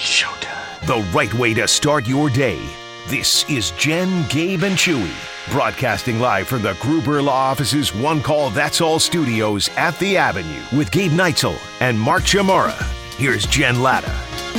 Showtime. The right way to start your day. This is Jen, Gabe, and Chewy, broadcasting live from the Gruber Law Office's One Call That's All studios at the Avenue with Gabe Neitzel and Mark Chamara. Here's Jen Latta.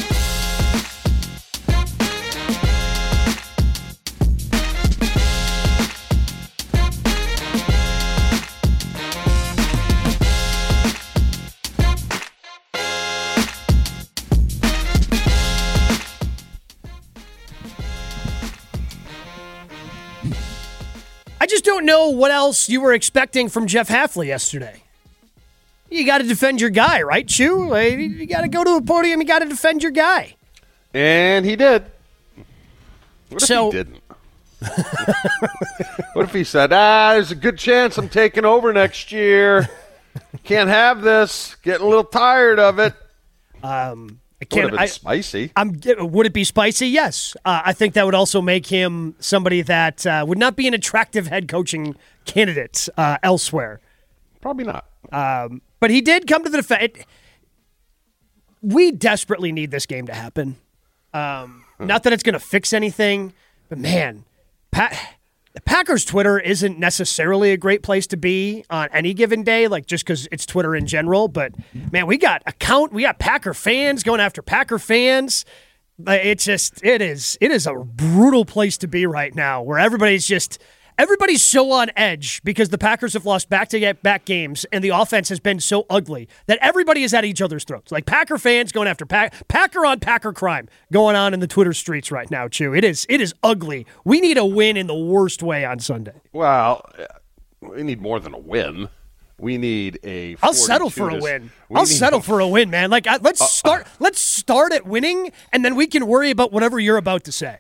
I just don't know what else you were expecting from Jeff Hafley yesterday. You got to defend your guy, right, Chew? You got to go to a podium. You got to defend your guy. And he did. What if So- he didn't? What if he said, there's a good chance I'm taking over next year. Can't have this. Getting a little tired of it. Would have been spicy. Would it be spicy? Yes. I think that would also make him somebody that would not be an attractive head coaching candidate elsewhere. Probably not. But he did come to the defense. We desperately need this game to happen. Not that it's going to fix anything, but man, the Packers' Twitter isn't necessarily a great place to be on any given day, like just because it's Twitter in general. But man, we got Packer fans going after Packer fans. It is a brutal place to be right now, where everybody's so on edge because the Packers have lost back-to-back games and the offense has been so ugly that everybody is at each other's throats. Like Packer fans going after Packer on Packer crime going on in the Twitter streets right now, Chew. It is ugly. We need a win in the worst way on Sunday. Well, we need more than a win. We need a. I'll settle for a win. I'll settle for a win, man. Like let's start at winning, and then we can worry about whatever you're about to say.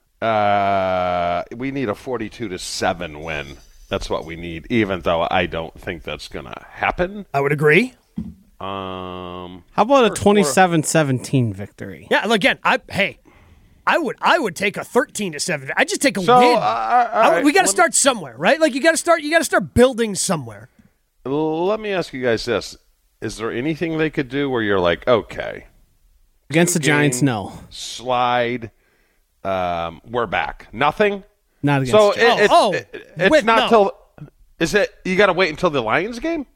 We need a 42-7 win. That's what we need, even though I don't think that's going to happen. I would agree. How about a 27-17 victory? Yeah, again, I would take a 13-7. I just take a win. Right, we got to start somewhere, right? Like you got to start building somewhere. Let me ask you guys this: is there anything they could do where you're like, okay, Against the Giants, no. Slide. We're back. Nothing. Not against So the Giants. it's not till. Is it? You got to wait until the Lions game.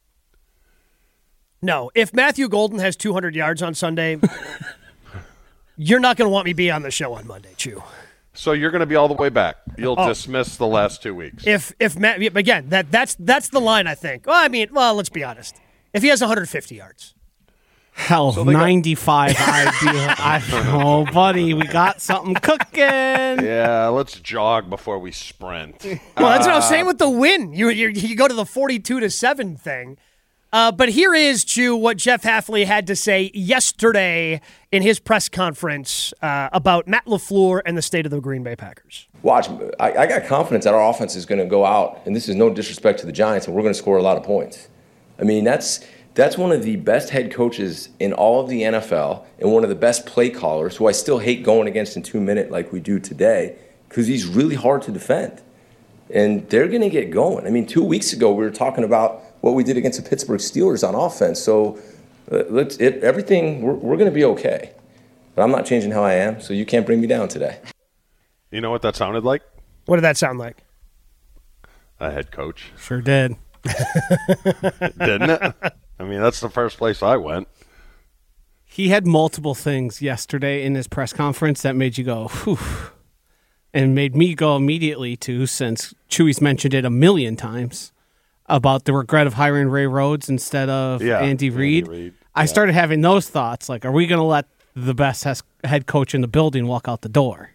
No, if Matthew Golden has 200 yards on Sunday, you're not going to want me to be on the show on Monday, Chew. So you're going to be all the way back. You'll dismiss the last 2 weeks. If Matt, again, that's the line, I think. Well, let's be honest. If he has 150 yards. Hell, So 95 oh, buddy, we got something cooking. Yeah, let's jog before we sprint. Well, that's what I was saying with the win. You go to the 42-7 thing. But here is, Chew, what Jeff Hafley had to say yesterday in his press conference about Matt LaFleur and the state of the Green Bay Packers. Watch, I got confidence that our offense is going to go out, and this is no disrespect to the Giants, and we're going to score a lot of points. I mean, that's one of the best head coaches in all of the NFL and one of the best play callers, who I still hate going against in 2 minutes like we do today, because he's really hard to defend. And they're going to get going. I mean, 2 weeks ago, we were talking about what we did against the Pittsburgh Steelers on offense. So we're going to be okay. But I'm not changing how I am, so you can't bring me down today. You know what that sounded like? What did that sound like? A head coach. Sure did. Didn't it? I mean, that's the first place I went. He had multiple things yesterday in his press conference that made you go, whew, and made me go immediately to, since Chewy's mentioned it a million times, about the regret of hiring Ray Rhodes instead of Andy Reid. I started having those thoughts, like, are we going to let the best head coach in the building walk out the door?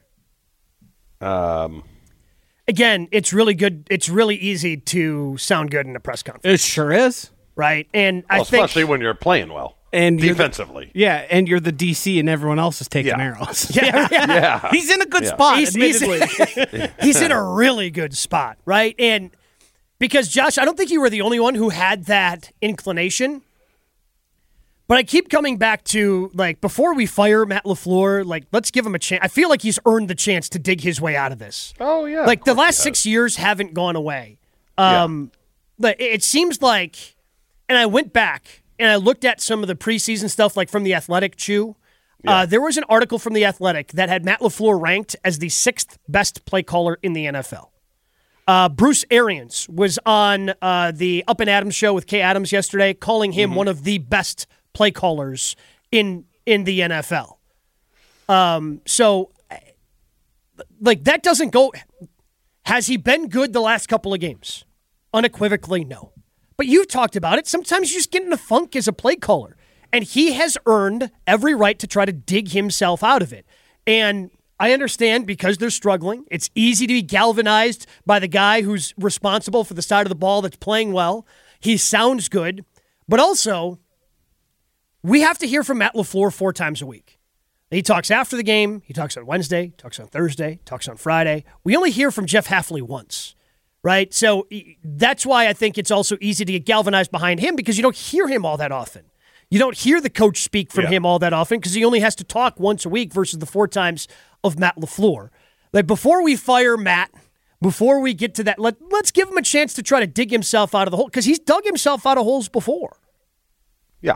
Again, it's really good. It's really easy to sound good in a press conference. It sure is. Right? And Well, I think especially when you're playing well. And defensively. And you're the DC and everyone else is taking arrows. Yeah. He's in a good spot, admittedly. He's in a really good spot, right? And because, Josh, I don't think you were the only one who had that inclination. But I keep coming back to, like, before we fire Matt LaFleur, like, let's give him a chance. I feel like he's earned the chance to dig his way out of this. Oh, yeah. Like, the last 6 years haven't gone away. But it seems like, and I went back and I looked at some of the preseason stuff, like from The Athletic, Chew. Yeah. There was an article from The Athletic that had Matt LaFleur ranked as the 6th best play caller in the NFL. Bruce Arians was on the Up and Adams show with Kay Adams yesterday, calling him one of the best play callers in the NFL. So, like, that doesn't go... Has he been good the last couple of games? Unequivocally, no. But you've talked about it. Sometimes you just get in a funk as a play caller. And he has earned every right to try to dig himself out of it. And I understand because they're struggling. It's easy to be galvanized by the guy who's responsible for the side of the ball that's playing well. He sounds good. But also, we have to hear from Matt LaFleur 4 times a week. He talks after the game. He talks on Wednesday. He talks on Thursday. He talks on Friday. We only hear from Jeff Hafley once, right? So that's why I think it's also easy to get galvanized behind him because you don't hear him all that often. You don't hear the coach speak from him all that often because he only has to talk once a week versus the 4 times of Matt LaFleur. Like, before we fire Matt, before we get to that, let's give him a chance to try to dig himself out of the hole because he's dug himself out of holes before. Yeah.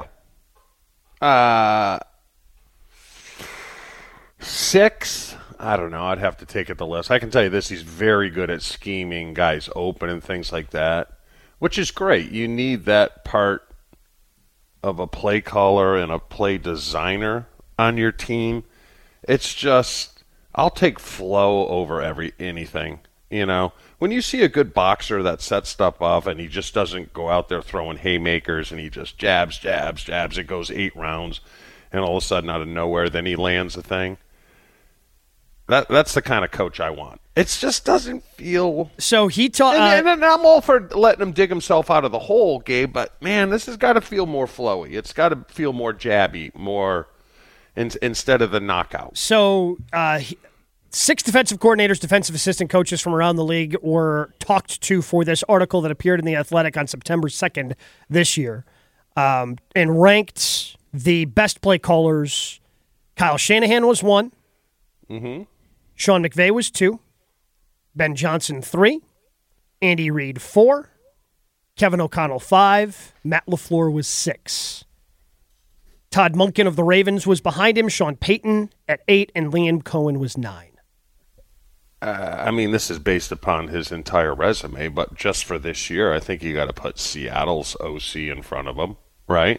6, I don't know. I'd have to take it the list. I can tell you this, he's very good at scheming guys open and things like that, which is great. You need that part of a play caller and a play designer on your team. It's just, I'll take flow over anything, you know. When you see a good boxer that sets stuff off and he just doesn't go out there throwing haymakers and he just jabs, it goes 8 rounds, and all of a sudden out of nowhere, then he lands a thing. That's the kind of coach I want. It just doesn't feel... So he taught... and I'm all for letting him dig himself out of the hole, Gabe, but, man, this has got to feel more flowy. It's got to feel more jabby, more instead of the knockout. So 6 defensive coordinators, defensive assistant coaches from around the league were talked to for this article that appeared in The Athletic on September 2nd this year and ranked the best play callers. Kyle Shanahan was 1. Mm-hmm. Sean McVay was 2. Ben Johnson 3. Andy Reid 4. Kevin O'Connell 5. Matt LaFleur was 6. Todd Monken of the Ravens was behind him. Sean Payton at 8, and Liam Cohen was 9. I mean, this is based upon his entire resume, but just for this year, I think you got to put Seattle's OC in front of him, right?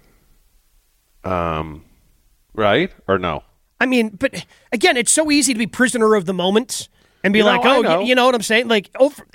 Right or no? I mean, but again, it's so easy to be prisoner of the moment and be like, oh, you know what I'm saying? Like,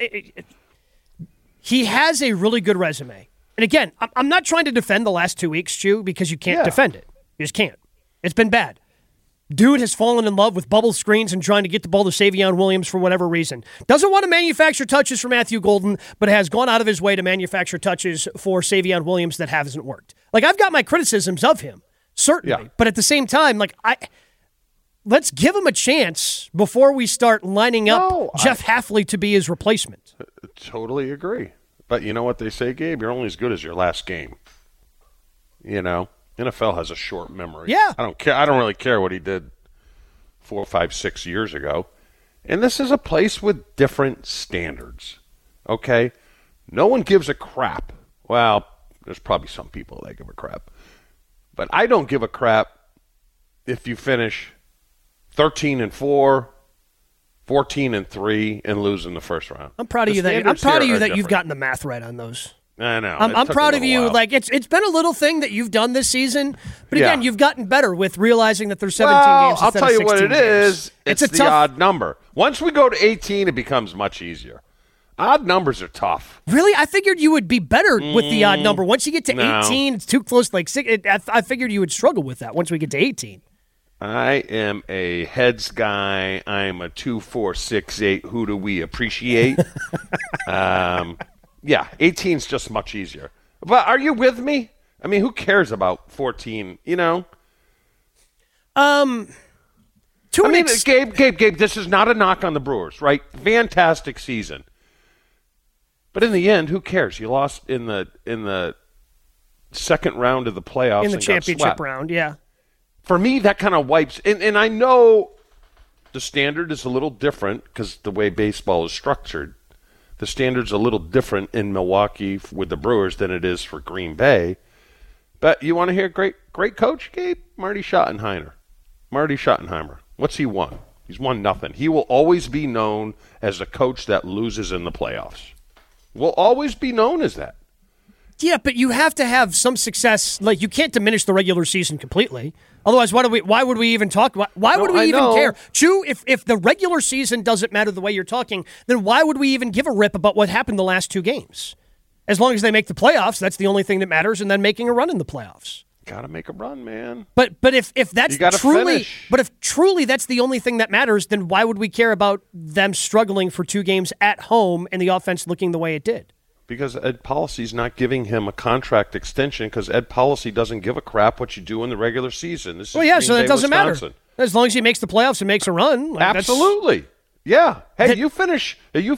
he has a really good resume. And again, I'm not trying to defend the last 2 weeks, Chew, because you can't defend it. You just can't. It's been bad. Dude has fallen in love with bubble screens and trying to get the ball to Savion Williams for whatever reason. Doesn't want to manufacture touches for Matthew Golden, but has gone out of his way to manufacture touches for Savion Williams that hasn't worked. Like, I've got my criticisms of him, certainly. Yeah. But at the same time, like, let's give him a chance before we start lining up Jeff Hafley to be his replacement. Totally agree. But you know what they say, Gabe? You're only as good as your last game. You know? NFL has a short memory. Yeah. I don't care. I don't really care what he did 4, 5, 6 years ago. And this is a place with different standards. Okay? No one gives a crap. Well, there's probably some people that give a crap. But I don't give a crap if you finish 13-4, 14-3, and lose in the first round. I'm proud of you that you've gotten the math right on those. I know. I'm proud of you. While. Like it's been a little thing that you've done this season, but again, you've gotten better with realizing that there's 17 games. I'll tell you what it is. It's the tough odd number. Once we go to 18, it becomes much easier. Odd numbers are tough. Really? I figured you would be better with the odd number. Once you get to 18, it's too close. Like 6, I figured you would struggle with that once we get to 18. I am a heads guy. I'm a 2, 4, 6, 8. Who do we appreciate? Yeah, 18 is just much easier. But are you with me? I mean, who cares about 14? You know. Gabe, this is not a knock on the Brewers, right? Fantastic season. But in the end, who cares? You lost in the second round of the playoffs. In the and championship round, yeah. For me, that kind of wipes. And I know the standard is a little different because the way baseball is structured. The standard's a little different in Milwaukee with the Brewers than it is for Green Bay. But you want to hear great coach, Gabe? Marty Schottenheimer. Marty Schottenheimer. What's he won? He's won nothing. He will always be known as a coach that loses in the playoffs. Will always be known as that. Yeah, but you have to have some success. Like, you can't diminish the regular season completely. Otherwise, why would we even talk? Why would we even care? Chew, if the regular season doesn't matter the way you're talking, then why would we even give a rip about what happened the last 2 games? As long as they make the playoffs, that's the only thing that matters, and then making a run in the playoffs. Got to make a run, man. But if that's truly finish. But if truly that's the only thing that matters, then why would we care about them struggling for 2 games at home and the offense looking the way it did? Because Ed Policy's not giving him a contract extension because Ed Policy doesn't give a crap what you do in the regular season. This is well, yeah, Green so that Bay, doesn't Wisconsin. matter. As long as he makes the playoffs and makes a run. Like, Absolutely. Yeah. Hey, you finish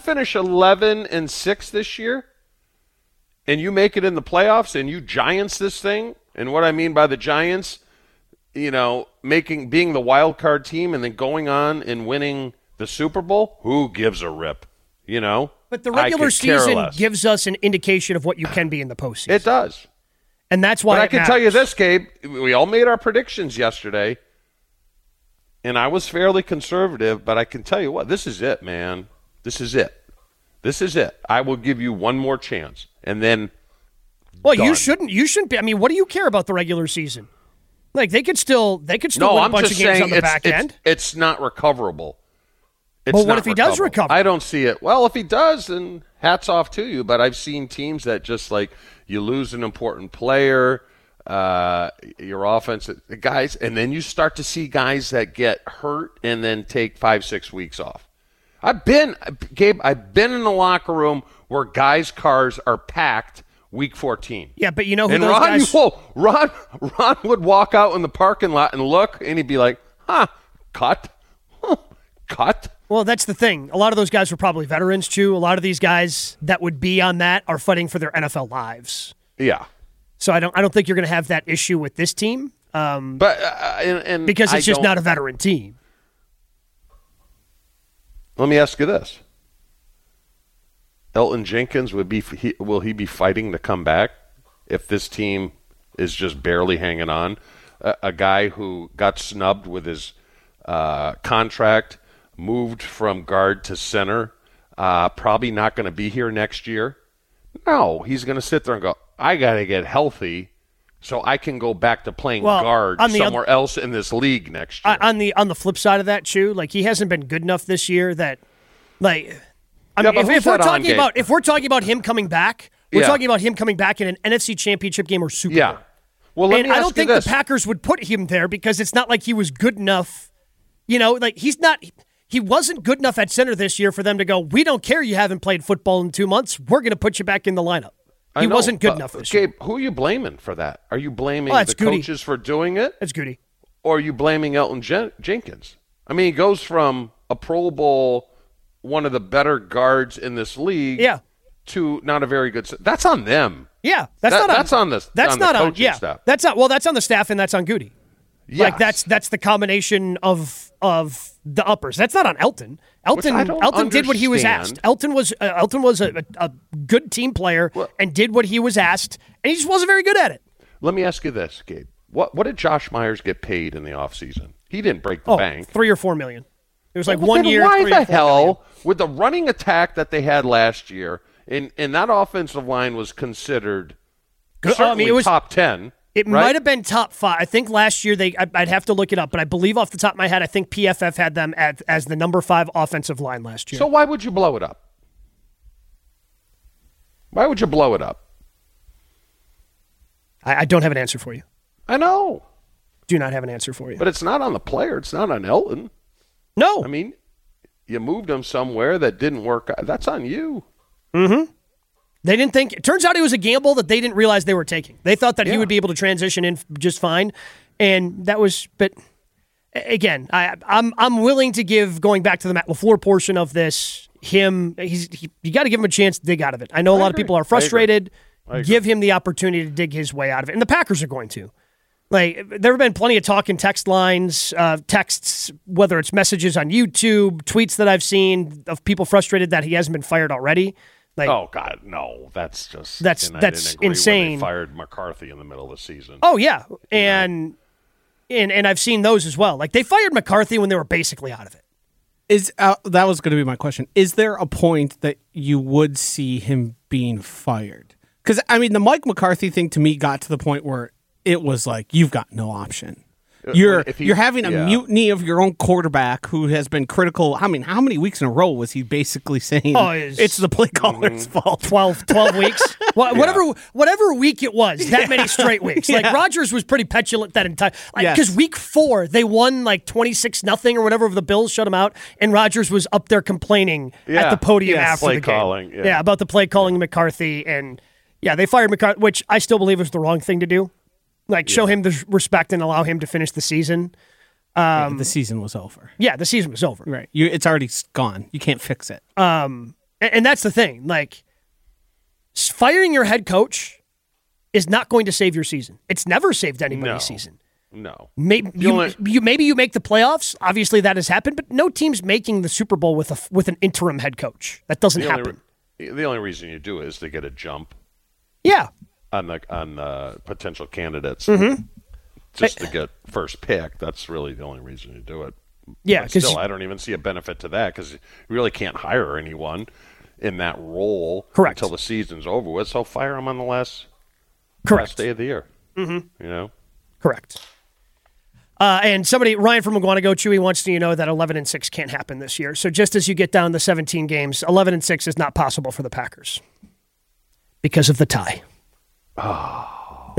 11-6 this year, and you make it in the playoffs, and you Giants this thing. And what I mean by the Giants, being the wild card team and then going on and winning the Super Bowl, who gives a rip? But the regular season gives us an indication of what you can be in the postseason. It does. And that's why I can tell you this, Gabe. We all made our predictions yesterday, and I was fairly conservative, but I can tell you what, this is it, man. This is it. I will give you one more chance, and then well, done. you shouldn't be. I mean, what do you care about the regular season? Like, they could still win a bunch of games on the back end. It's not recoverable. But what if he does recover? I don't see it. Well, if he does, then hats off to you. But I've seen teams that just like you lose an important player, your offense, guys, and then you start to see guys that get hurt and then take 5-6 weeks off. Gabe, I've been in the locker room where guys' cars are packed week 14. Yeah, but you know who and those guys... Ron would walk out in the parking lot and look, and he'd be like, cut. Well, that's the thing. A lot of those guys were probably veterans, Chew. A lot of these guys that would be on that are fighting for their NFL lives. Yeah. So I don't think you're going to have that issue with this team. Because it's just not a veteran team. Let me ask you this. Elton Jenkins, will he be fighting to come back if this team is just barely hanging on? A guy who got snubbed with his contract, moved from guard to center, probably not going to be here next year. No, he's going to sit there and go, I got to get healthy so I can go back to playing guard somewhere else in this league next year. On the flip side of that, Chew, like, he hasn't been good enough this year that, like, if we're talking about him coming back, we're talking about him coming back in an NFC Championship game or Super Bowl. Well, I don't think the Packers would put him there because it's not like he was good enough. Like, he wasn't good enough at center this year for them to go, we don't care you haven't played football in 2 months. We're going to put you back in the lineup. He wasn't good enough this year. Gabe, who are you blaming for that? Are you blaming the coaches for doing it? That's Goody. Or are you blaming Elton Jenkins? I mean, he goes from a Pro Bowl, one of the better guards in this league, to not a very good. That's on them. Yeah, that's on the staff. That's on the staff, and that's on Goody. Yes. Like, that's the combination of the uppers. That's not on Elton. Elton did what he was asked. Elton was a good team player and did what he was asked, and he just wasn't very good at it. Let me ask you this, Gabe. What did Josh Myers get paid in the offseason? He didn't break the bank. $3 or $4 million. It was like 1 year. Why the hell, with the running attack that they had last year, and that offensive line was considered certainly it was top 10. It might have been top 5. I think last year I'd have to look it up, but I believe off the top of my head, I think PFF had them as the number 5 offensive line last year. So why would you blow it up? Why would you blow it up? I don't have an answer for you. I know. Do not have an answer for you. But it's not on the player. It's not on Elton. No. I mean, you moved him somewhere that didn't work out. That's on you. Mm-hmm. They didn't think. It turns out it was a gamble that they didn't realize they were taking. They thought that he would be able to transition in just fine, and that was. But again, I'm willing to give, going back to the Matt LaFleur portion of this. You got to give him a chance to dig out of it. I know a lot of people are frustrated. Give him the opportunity to dig his way out of it, and the Packers are going to. Like, there have been plenty of talk in text lines, texts, whether it's messages on YouTube, tweets that I've seen of people frustrated that he hasn't been fired already. Like, oh God, no! That's insane. When they fired McCarthy in the middle of the season. Oh yeah, and and I've seen those as well. Like, they fired McCarthy when they were basically out of it. That was going to be my question. Is there a point that you would see him being fired? Because, I mean, the Mike McCarthy thing to me got to the point where it was like, you've got no option. You're having a mutiny of your own quarterback who has been critical. I mean, how many weeks in a row was he basically saying it's the play caller's fault? 12 weeks? Whatever week it was, that many straight weeks. Like, Rodgers was pretty petulant that entire... Because week 4, they won like 26-0 or whatever of the Bills, shut him out, and Rodgers was up there complaining at the podium after the game. Calling, about the play calling McCarthy. And, they fired McCarthy, which I still believe was the wrong thing to do. Like, show him the respect and allow him to finish the season. The season was over. Yeah, the season was over. Right. It's already gone. You can't fix it. And that's the thing. Like, firing your head coach is not going to save your season. It's never saved anybody's season. No. Maybe you make the playoffs. Obviously, that has happened, but no team's making the Super Bowl with an interim head coach. That doesn't happen. The only reason you do it is to get a jump. Yeah. On the potential candidates, Mm-hmm. just to get first pick. That's really the only reason you do it. Yeah, because still, I don't even see a benefit to that because you really can't hire anyone in that role until the season's over with. So fire them on the last day of the year. Mm-hmm. You know, correct. And Ryan from Iguanago Chewy wants to know that 11-6 can't happen this year. So just as you get down to 17 games, 11-6 is not possible for the Packers because of the tie. Oh.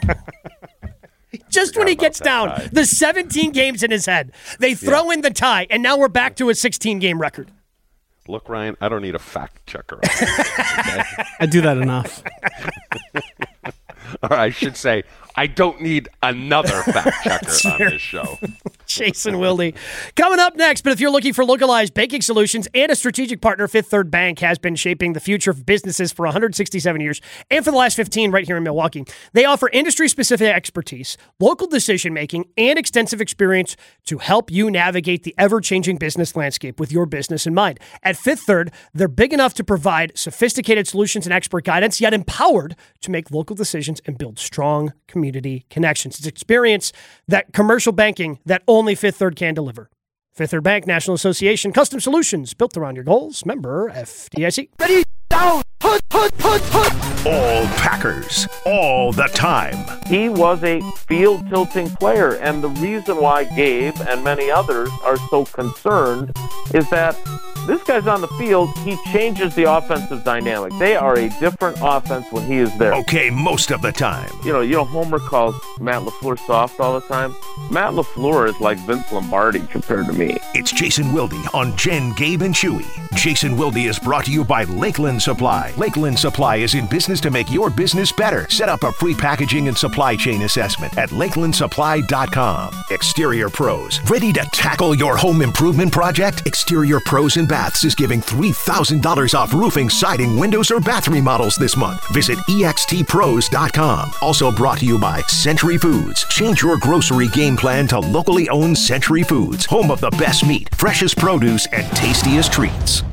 Just when he gets down, the 17 games in his head, they throw in the tie, and now we're back to a 16-game record. Look, Ryan, I don't need a fact checker. Okay? I do that enough. Or I should say, I don't need another fact checker on this show. Jason Wilde. Coming up next, but if you're looking for localized banking solutions and a strategic partner, Fifth Third Bank has been shaping the future of businesses for 167 years and for the last 15 right here in Milwaukee. They offer industry-specific expertise, local decision-making, and extensive experience to help you navigate the ever-changing business landscape with your business in mind. At Fifth Third, they're big enough to provide sophisticated solutions and expert guidance, yet empowered to make local decisions and build strong community connections. It's experience that commercial banking that only Fifth Third can deliver. Fifth Third Bank, National Association, custom solutions built around your goals. Member FDIC. Ready, down, put. All Packers, all the time. He was a field-tilting player, and the reason why Gabe and many others are so concerned is that this guy's on the field, he changes the offensive dynamic. They are a different offense when he is there. Okay, most of the time. You know, Homer calls Matt LaFleur soft all the time. Matt LaFleur is like Vince Lombardi compared to me. It's Jason Wilde on Jen, Gabe, and Chewy. Jason Wilde is brought to you by Lakeland Supply. Lakeland Supply is in business to make your business better. Set up a free packaging and supply chain assessment at lakelandsupply.com. Exterior Pros. Ready to tackle your home improvement project? Exterior Pros and Baths is giving $3,000 off roofing, siding, windows, or bath remodels this month. Visit extpros.com. Also brought to you by Century Foods. Change your grocery game plan to locally owned Century Foods, home of the best meat, freshest produce, and tastiest treats.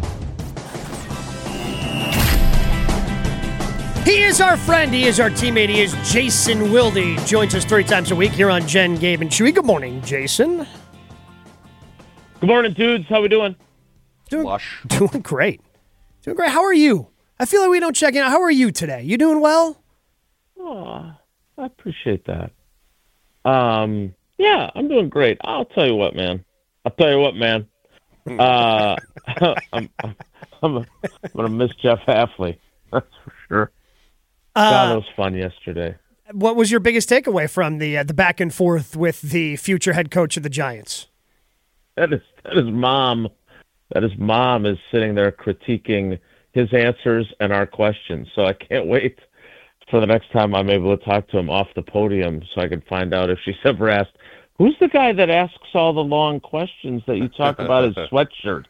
He is our friend. He is our teammate. He is Jason Wilde. Joins us 3 times a week here on Jen, Gabe, and Chewy. Good morning, Jason. Good morning, dudes. How we doing? Doing great. Doing great. How are you? I feel like we don't check in. How are you today? You doing well? Oh, I appreciate that. Yeah, I'm doing great. I'll tell you what, man. I'm gonna miss Jeff Hafley. That's for sure. That was fun yesterday. What was your biggest takeaway from the back and forth with the future head coach of the Giants? That his mom is sitting there critiquing his answers and our questions. So I can't wait for the next time I'm able to talk to him off the podium so I can find out if she's ever asked, who's the guy that asks all the long questions that you talk about his sweatshirts?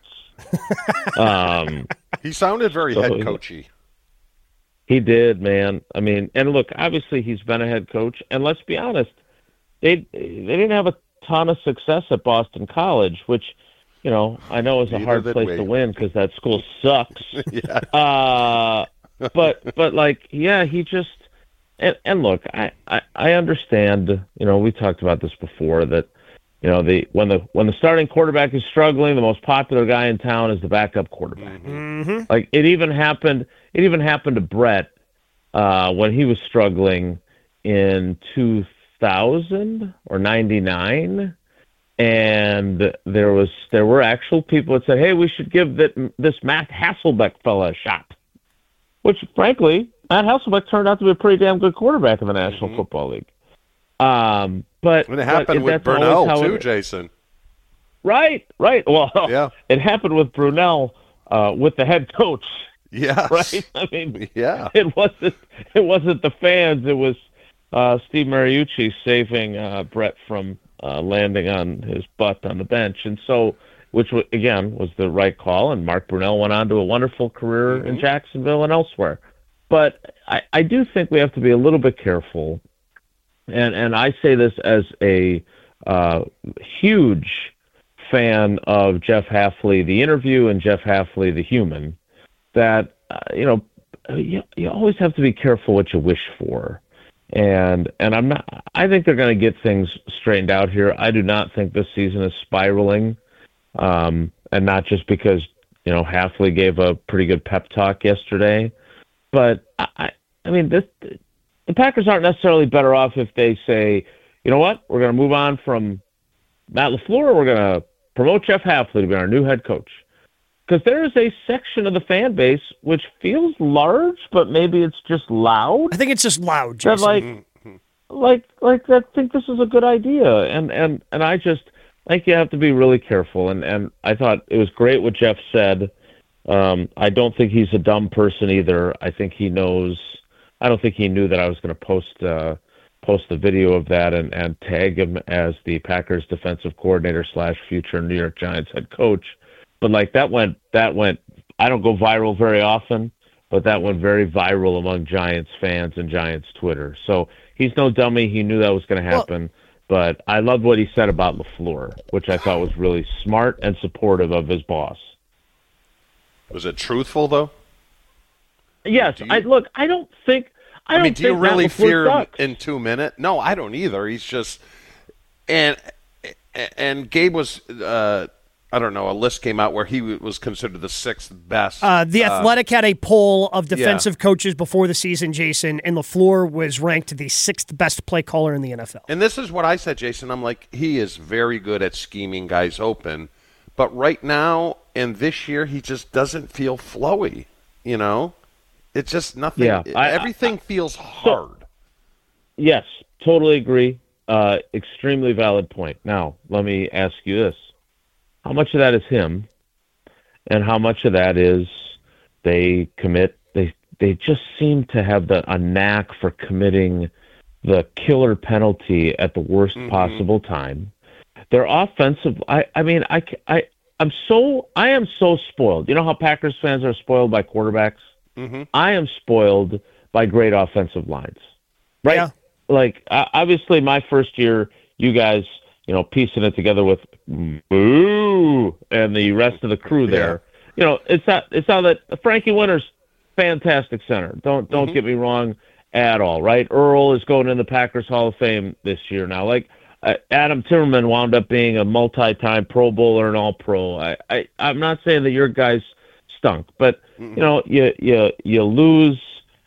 He sounded very head coachy. He did, man. I mean, and look, obviously he's been a head coach, and let's be honest, they didn't have a ton of success at Boston College, which, you know, I know is a hard place to win because that school sucks. Yeah. But like, yeah, he and look, I understand. We talked about this before that. When the starting quarterback is struggling, the most popular guy in town is the backup quarterback. Mm-hmm. Like it even happened to Brett when he was struggling in 2000 or 99, and there were actual people that said, "Hey, we should give this Matt Hasselbeck fella a shot," which frankly, Matt Hasselbeck turned out to be a pretty damn good quarterback in the National Football League. But it happened with Brunell too, Jason. Right. Well, yeah. It happened with Brunell with the head coach. Yes. Right. I mean, yeah. It wasn't the fans. It was Steve Mariucci saving Brett from landing on his butt on the bench, and so which again was the right call. And Mark Brunell went on to a wonderful career in Jacksonville and elsewhere. But I do think we have to be a little bit careful. And I say this as a huge fan of Jeff Hafley, the interview, and Jeff Hafley, the human, that, you always have to be careful what you wish for. And I think they're going to get things straightened out here. I do not think this season is spiraling. And not just because, Hafley gave a pretty good pep talk yesterday, but I mean, the Packers aren't necessarily better off if they say, you know what, we're going to move on from Matt LaFleur, we're going to promote Jeff Hafley to be our new head coach. Because there is a section of the fan base which feels large, but maybe it's just loud. I think it's just loud, Jason. Like I think this is a good idea. And I just think you have to be really careful. And I thought it was great what Jeff said. I don't think he's a dumb person either. I think he knows. I don't think he knew that I was going to post the video of that and tag him as the Packers defensive coordinator / future New York Giants head coach. But like that went. I don't go viral very often, but that went very viral among Giants fans and Giants Twitter. So he's no dummy. He knew that was going to happen. But I loved what he said about LaFleur, which I thought was really smart and supportive of his boss. Was it truthful though? Yes, I don't think. I mean, do you really fear him sucks. in 2 minutes? No, I don't either. He's just and Gabe was I don't know. A list came out where he was considered the 6th best. The Athletic had a poll of defensive coaches before the season, Jason, and LaFleur was ranked the 6th best play caller in the NFL. And this is what I said, Jason. I'm like, he is very good at scheming guys open, but right now and this year, he just doesn't feel flowy. It's just nothing. Yeah, everything feels hard. Yes, totally agree. Extremely valid point. Now, let me ask you this. How much of that is him, and how much of that is they commit? They just seem to have a knack for committing the killer penalty at the worst possible time. Their offensive, I am so spoiled. You know how Packers fans are spoiled by quarterbacks? Mm-hmm. I am spoiled by great offensive lines. Right? Yeah. Like, obviously, my first year, you guys, piecing it together with Boo and the rest of the crew there. It's not that Frankie Winters, fantastic center. Don't get me wrong at all, right? Earl is going in the Packers Hall of Fame this year now. Like, Adam Timmerman wound up being a multi-time Pro Bowler and All-Pro. I'm not saying that your guys stunk, but you lose.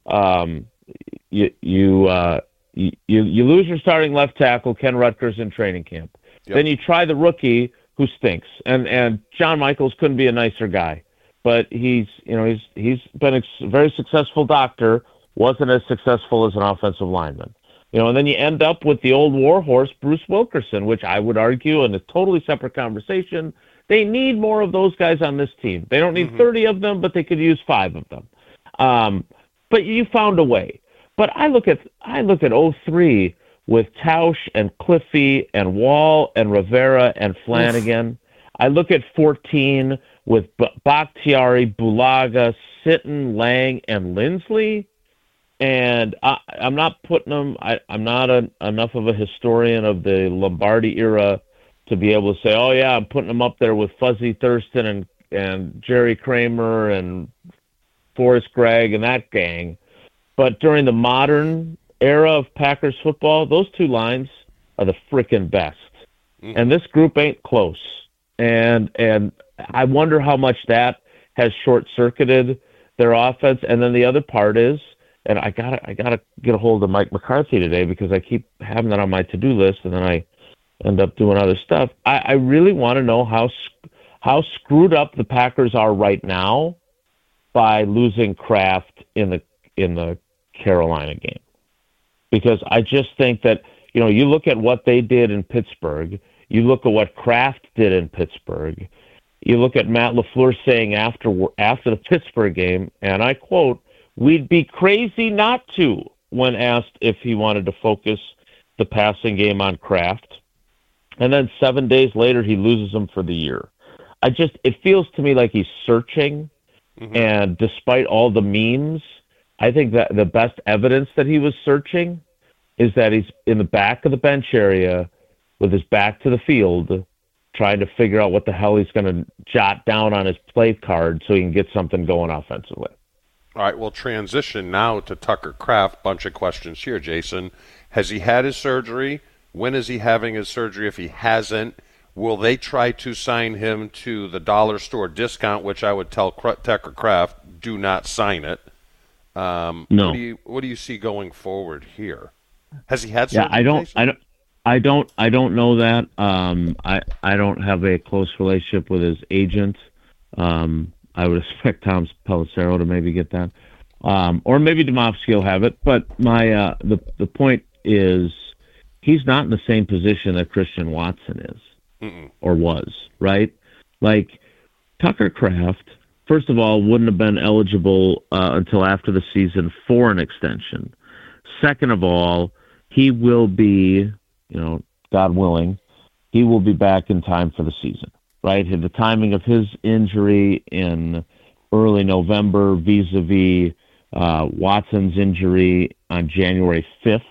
You lose your starting left tackle, Ken Rutgers, in training camp. Yep. Then you try the rookie who stinks, and John Michaels couldn't be a nicer guy, but he's been a very successful doctor, wasn't as successful as an offensive lineman. And then you end up with the old warhorse, Bruce Wilkerson, which I would argue in a totally separate conversation. They need more of those guys on this team. They don't need 30 of them, but they could use 5 of them. But you found a way. But I look at 03 with Tausch and Cliffy and Wall and Rivera and Flanagan. I look at 14 with Bakhtiari, Bulaga, Sitton, Lang, and Lindsley. And I'm not putting them. I'm not enough of a historian of the Lombardi era to be able to say, oh yeah, I'm putting them up there with Fuzzy Thurston and Jerry Kramer and Forrest Gregg and that gang. But during the modern era of Packers football, those two lines are the frickin' best. Mm-hmm. And this group ain't close. And I wonder how much that has short-circuited their offense. And then the other part is, and I gotta get a hold of Mike McCarthy today because I keep having that on my to-do list, and then I end up doing other stuff. I really want to know how screwed up the Packers are right now by losing Kraft in the Carolina game, because I just think that, you look at what they did in Pittsburgh, you look at what Kraft did in Pittsburgh, you look at Matt LaFleur saying after the Pittsburgh game, and I quote, "We'd be crazy not to," when asked if he wanted to focus the passing game on Kraft. And then 7 days later, he loses them for the year. It feels to me like he's searching. Mm-hmm. And despite all the memes, I think that the best evidence that he was searching is that he's in the back of the bench area with his back to the field, trying to figure out what the hell he's going to jot down on his play card so he can get something going offensively. All right, we'll transition now to Tucker Kraft. Bunch of questions here, Jason. Has he had his surgery? When is he having his surgery? If he hasn't, will they try to sign him to the dollar store discount, which I would tell Tucker Kraft, do not sign it. No. What do you see going forward here? Has he had surgery? Yeah, I don't know that. I don't have a close relationship with his agent. I would expect Tom Pelissero to maybe get that, or maybe Domofsky will have it. But my the point is, he's not in the same position that Christian Watson is. Mm-mm. Or was, right? Like, Tucker Kraft, first of all, wouldn't have been eligible until after the season for an extension. Second of all, he will be, God willing, he will be back in time for the season, right? The timing of his injury in early November vis-a-vis Watson's injury on January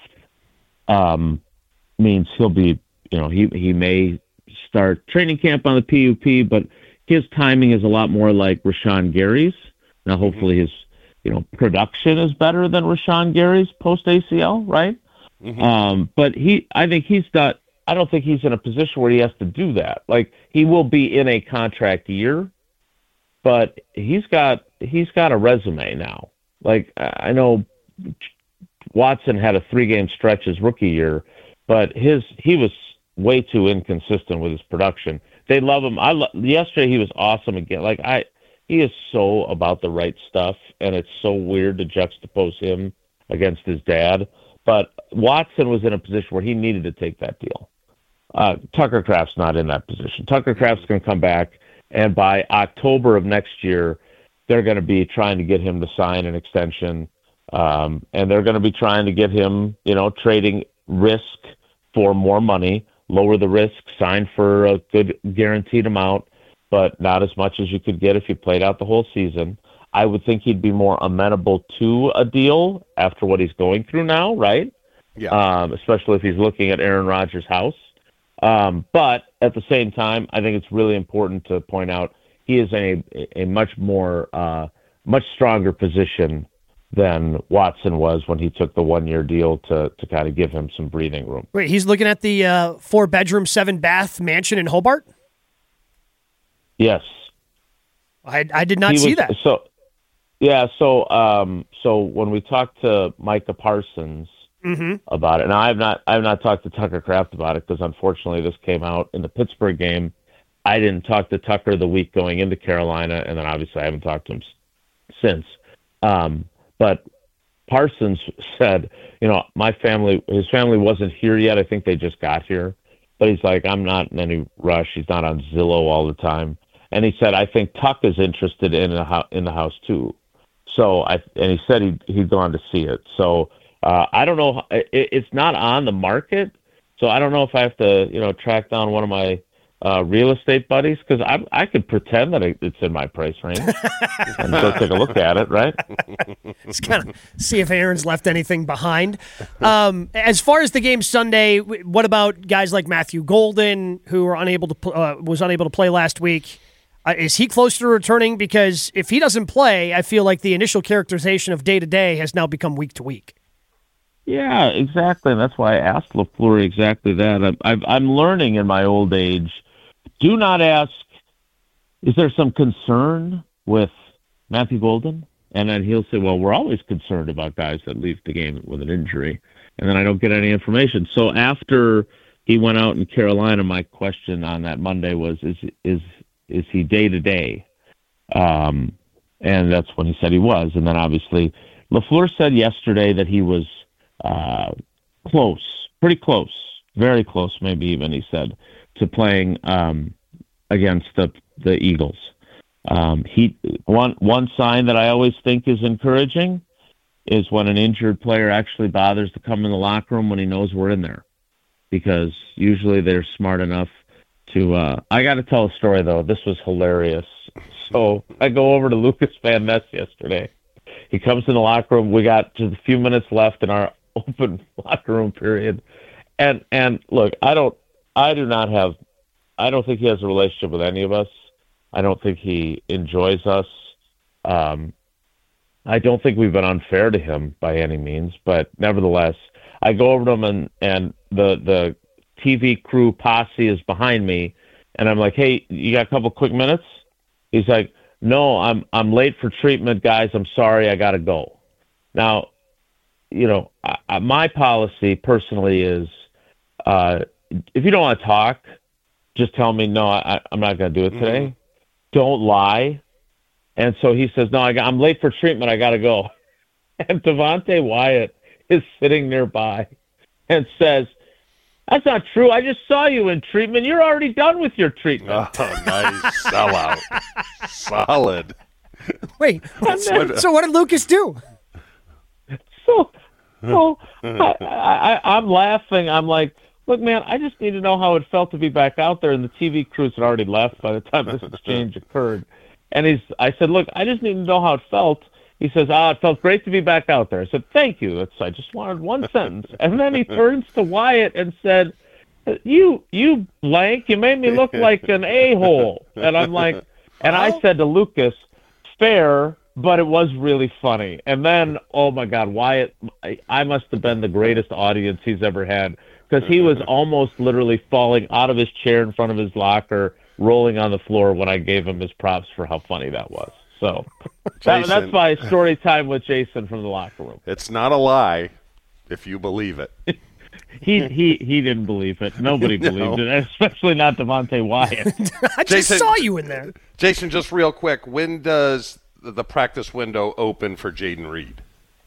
5th means he'll be, he may start training camp on the PUP, but his timing is a lot more like Rashawn Gary's. Now, hopefully his, production is better than Rashawn Gary's post ACL, right? Mm-hmm. But I don't think he's in a position where he has to do that. Like, he will be in a contract year, but he's got a resume now. Like, I know Watson had a 3-game stretch his rookie year, but he was way too inconsistent with his production. They love him. Yesterday he was awesome again. He is so about the right stuff, and it's so weird to juxtapose him against his dad. But Watson was in a position where he needed to take that deal. Tucker Kraft's not in that position. Tucker Kraft's going to come back, and by October of next year, they're going to be trying to get him to sign an extension, and they're going to be trying to get him, trading risk for more money, lower the risk, sign for a good guaranteed amount, but not as much as you could get if you played out the whole season. I would think he'd be more amenable to a deal after what he's going through now, right? Yeah. Especially if he's looking at Aaron Rodgers' house. But at the same time, I think it's really important to point out he is in a much stronger position than Watson was when he took the 1-year deal to kind of give him some breathing room. Wait, he's looking at the 4-bedroom, 7-bath mansion in Hobart? Yes. I did not see that. So when we talked to Micah Parsons about it, and I have not talked to Tucker Kraft about it because unfortunately this came out in the Pittsburgh game. I didn't talk to Tucker the week going into Carolina, and then obviously I haven't talked to him since. But Parsons said, his family wasn't here yet. I think they just got here. But he's like, I'm not in any rush. He's not on Zillow all the time. And he said, I think Tuck is interested in the house too. So he said he'd gone to see it. So I don't know. It's not on the market. So I don't know if I have to, track down one of my real estate buddies, because I could pretend that it's in my price range and go take a look at it, right? Just kind of see if Aaron's left anything behind. As far as the game Sunday, what about guys like Matthew Golden, who were was unable to play last week? Is he close to returning? Because if he doesn't play, I feel like the initial characterization of day-to-day has now become week-to-week. Yeah, exactly. And that's why I asked LaFleur exactly that. I'm learning in my old age. Do not ask, is there some concern with Matthew Golden? And then he'll say, well, we're always concerned about guys that leave the game with an injury. And then I don't get any information. So after he went out in Carolina, my question on that Monday was, is he day-to-day? And that's when he said he was. And then obviously LaFleur said yesterday that he was close, pretty close, very close, maybe even, he said, to playing against the Eagles. One sign that I always think is encouraging is when an injured player actually bothers to come in the locker room when he knows we're in there, because usually they're smart enough to I got to tell a story, though. This was hilarious. So I go over to Lucas Van Ness yesterday. He comes in the locker room. We got just a few minutes left in our open locker room period. And look, I don't think he has a relationship with any of us. I don't think he enjoys us. I don't think we've been unfair to him by any means, but nevertheless, I go over to him and the TV crew posse is behind me, and I'm like, hey, you got a couple quick minutes? He's like, no, I'm late for treatment, guys. I'm sorry, I got to go. Now, my policy personally is, if you don't want to talk, just tell me, no, I'm not going to do it today. Mm-hmm. Don't lie. And so he says, no, I'm late for treatment. I got to go. And Devontae Wyatt is sitting nearby and says, that's not true. I just saw you in treatment. You're already done with your treatment. Oh, nice. Sellout. Solid. Wait, so what did Lucas do? So I'm laughing. I'm like, look, man, I just need to know how it felt to be back out there. And the TV crews had already left by the time this exchange occurred. And I said, look, I just need to know how it felt. He says, it felt great to be back out there. I said, thank you. I just wanted one sentence. And then he turns to Wyatt and said, you blank, you made me look like an a-hole. And I'm like, and I said to Lucas, fair, but it was really funny. And then, oh my God, Wyatt, I must have been the greatest audience he's ever had, because he was almost literally falling out of his chair in front of his locker, rolling on the floor when I gave him his props for how funny that was. So that's my story time with Jason from the locker room. It's not a lie if you believe it. He didn't believe it. Nobody believed it, especially not Devontae Wyatt. I just saw you in there. Jason, just real quick, when does the practice window open for Jayden Reed?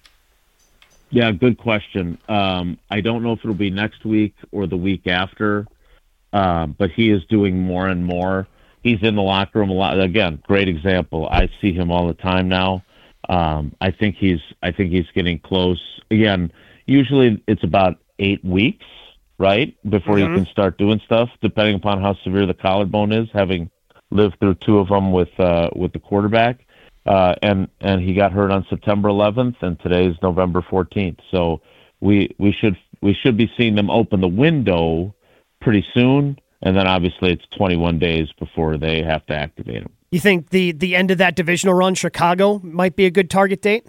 Yeah, good question. I don't know if it'll be next week or the week after, but he is doing more and more. He's in the locker room a lot. Again, great example. I see him all the time now. I think he's getting close. Again, usually it's about 8 weeks, right, before you can start doing stuff, depending upon how severe the collarbone is, having lived through 2 of them with the quarterback. And he got hurt on September 11th, and today is November 14th. So we should be seeing them open the window pretty soon, and then obviously it's 21 days before they have to activate him. You think the end of that divisional run, Chicago, might be a good target date?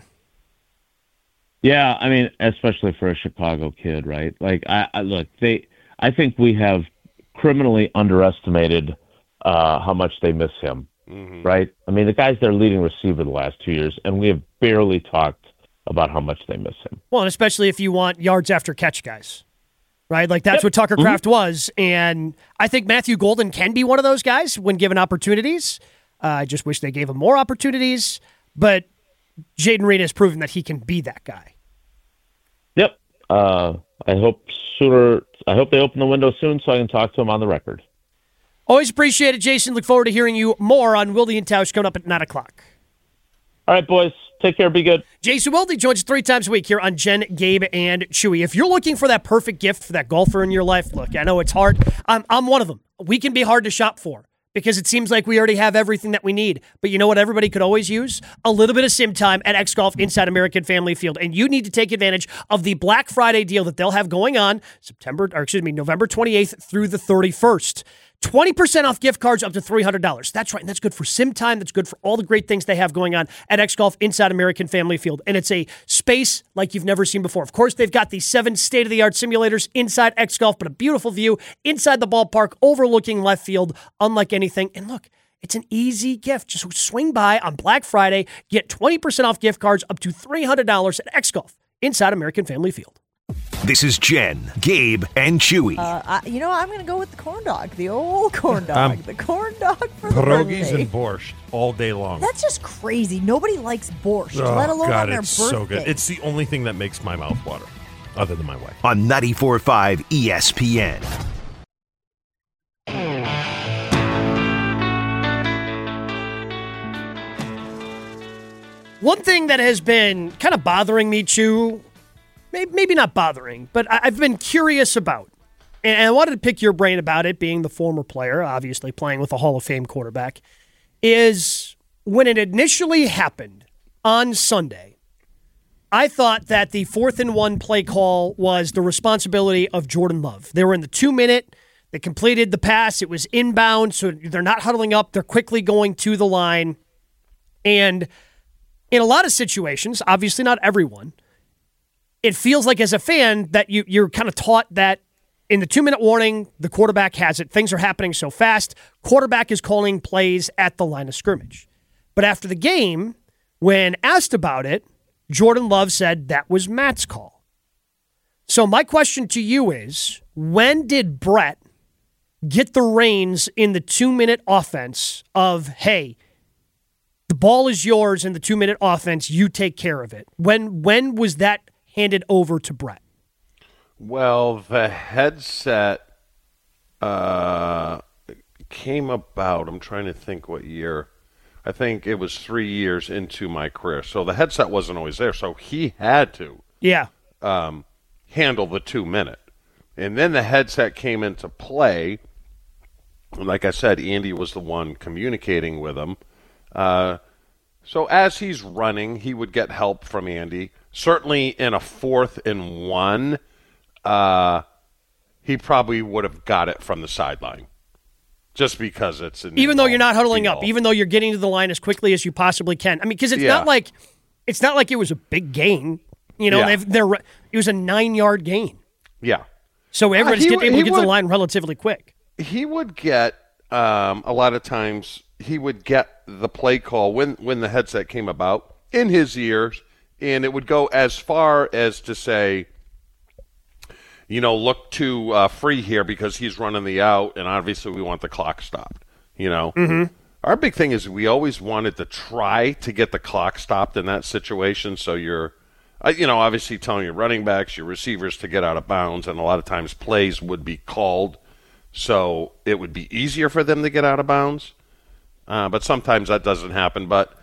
Yeah, I mean, especially for a Chicago kid, right? Like, I think we have criminally underestimated how much they miss him. Mm-hmm. Right? I mean, the guy's their leading receiver the last 2 years, and we have barely talked about how much they miss him. Well, and especially if you want yards after catch guys, right? Like, that's what Tucker Kraft was, and I think Matthew Golden can be one of those guys when given opportunities. I just wish they gave him more opportunities, but Jayden Reed has proven that he can be that guy. Yep. I hope they open the window soon so I can talk to him on the record. Always appreciate it, Jason. Look forward to hearing you more on Wilde and Tausch coming up at 9 o'clock. All right, boys. Take care. Be good. Jason Wilde joins us 3 times a week here on Jen, Gabe, and Chewy. If you're looking for that perfect gift for that golfer in your life, look, I know it's hard. I'm one of them. We can be hard to shop for because it seems like we already have everything that we need. But you know what everybody could always use? A little bit of sim time at X Golf inside American Family Field. And you need to take advantage of the Black Friday deal that they'll have going on November 28th through the 31st. 20% off gift cards up to $300. That's right, and that's good for sim time. That's good for all the great things they have going on at X Golf inside American Family Field. And it's a space like you've never seen before. Of course, they've got these 7 state-of-the-art simulators inside X Golf, but a beautiful view inside the ballpark overlooking left field, unlike anything. And look, it's an easy gift. Just swing by on Black Friday, get 20% off gift cards up to $300 at X Golf inside American Family Field. This is Jen, Gabe, and Chewy. I'm going to go with the corn dog, the old corn dog, the corn dog for the pierogies birthday. and borscht all day long. That's just crazy. Nobody likes borscht, let alone God, on their it's birthday. so good. It's the only thing that makes my mouth water, other than my wife. On 94.5 ESPN. One thing that has been kind of bothering me, Chew, maybe not bothering, but I've been curious about, and I wanted to pick your brain about it, being the former player, obviously playing with a Hall of Fame quarterback, is when it initially happened on Sunday, I thought that the 4th and 1 play call was the responsibility of Jordan Love. They were in the 2-minute. They completed the pass. It was inbound, so they're not huddling up. They're quickly going to the line. And in a lot of situations, obviously not everyone, it feels like as a fan that you're kind of taught that in the 2-minute warning, the quarterback has it. Things are happening so fast. Quarterback is calling plays at the line of scrimmage. But after the game, when asked about it, Jordan Love said that was Matt's call. So my question to you is, when did Brett get the reins in the 2-minute offense of, hey, the ball is yours in the 2-minute offense, you take care of it? When was that handed over to Brett? Well, the headset came about, I'm trying to think what year. I think it was 3 years into my career. So the headset wasn't always there, so he had to handle the 2-minute. And then the headset came into play. And like I said, Andy was the one communicating with him. So as he's running, he would get help from Andy. Certainly in a 4th and 1, he probably would have got it from the sideline. Just because it's an even though you're not huddling up, even though you're getting to the line as quickly as you possibly can. I mean, because it's not like it was a big gain. You know, it was a 9-yard gain. Yeah. So everybody's able to get to the line relatively quick. He would get a lot of times. He would get the play call when the headset came about in his ears, and it would go as far as to say, look to Free here because he's running the out, and obviously we want the clock stopped. Our big thing is we always wanted to try to get the clock stopped in that situation. So you're, obviously telling your running backs, your receivers to get out of bounds, and a lot of times plays would be called, so it would be easier for them to get out of bounds. But sometimes that doesn't happen. But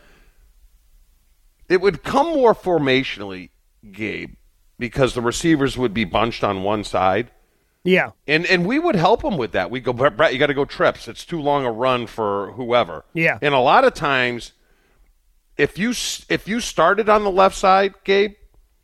it would come more formationally, Gabe, because the receivers would be bunched on one side. Yeah. And we would help them with that. We'd go, Brett, you got to go trips. It's too long a run for whoever. Yeah. And a lot of times, if you started on the left side, Gabe,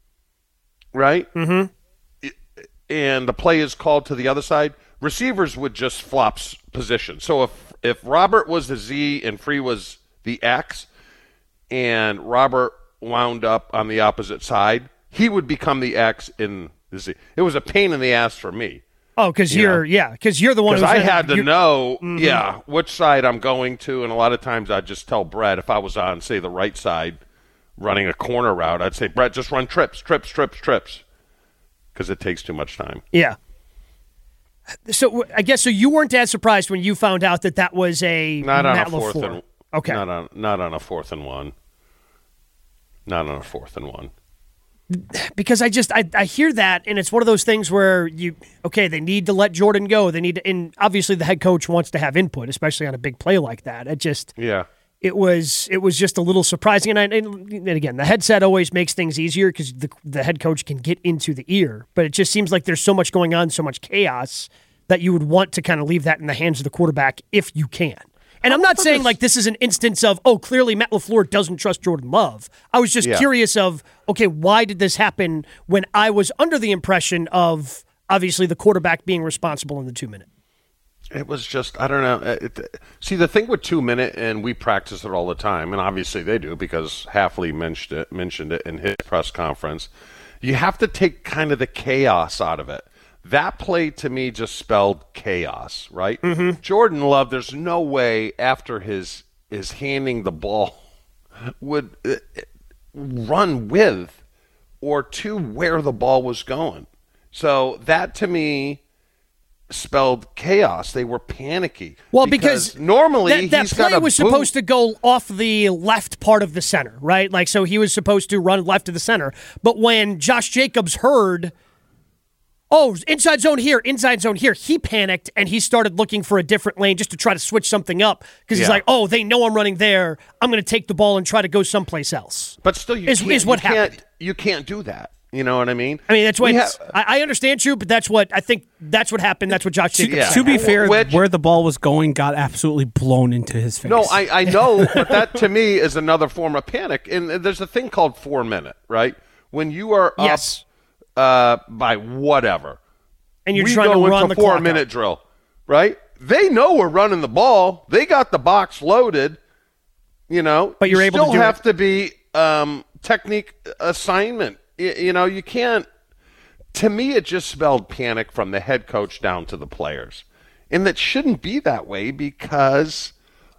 right? Mm-hmm. And the play is called to the other side, receivers would just flop position. So if Robert was the Z and Free was the X, and Robert wound up on the opposite side, he would become the X in the Z. It was a pain in the ass for me. Oh, because you're the one. Because I had to know, which side I'm going to, and a lot of times I'd just tell Brett if I was on, say, the right side, running a corner route, I'd say, Brett, just run trips, because it takes too much time. Yeah. So I guess you weren't that surprised when you found out that was a not on Matt a 4th LaFleur. and okay, not on a 4th and 1. Not on a 4th and 1. Because I hear that, and it's one of those things where they need to let Jordan go. They need to, and obviously the head coach wants to have input, especially on a big play like that. It was just a little surprising. And again, the headset always makes things easier because the head coach can get into the ear. But it just seems like there's so much going on, so much chaos, that you would want to kind of leave that in the hands of the quarterback if you can. And I'm not saying like this is an instance of, clearly Matt LaFleur doesn't trust Jordan Love. I was just curious of, why did this happen when I was under the impression of, obviously, the quarterback being responsible in the 2-minute? It was just, I don't know. See, the thing with 2-minute, and we practice it all the time, and obviously they do because Hafley mentioned it in his press conference. You have to take kind of the chaos out of it. That play to me just spelled chaos, right? Mm-hmm. Jordan Love, there's no way after his handing the ball would run with or to where the ball was going. So that to me spelled chaos. They were panicky. Well, because normally that play was supposed to go off the left part of the center, right? Like, so he was supposed to run left of the center. But when Josh Jacobs heard, inside zone here, he panicked and he started looking for a different lane just to try to switch something up because he's like, they know I'm running there. I'm going to take the ball and try to go someplace else. But still, happened. You can't do that. You know what I mean? I mean, that's what I understand you, but that's what happened. That's what Josh Jacobs said. To be fair, where the ball was going got absolutely blown into his face. No, I know, but that to me is another form of panic. And there's a thing called 4-minute, right? When you are up by whatever, and you're trying to run the 4-minute drill, right? They know we're running the ball. They got the box loaded, But you're able to still have to be technique assignment. You can't. To me, it just spelled panic from the head coach down to the players. And that shouldn't be that way because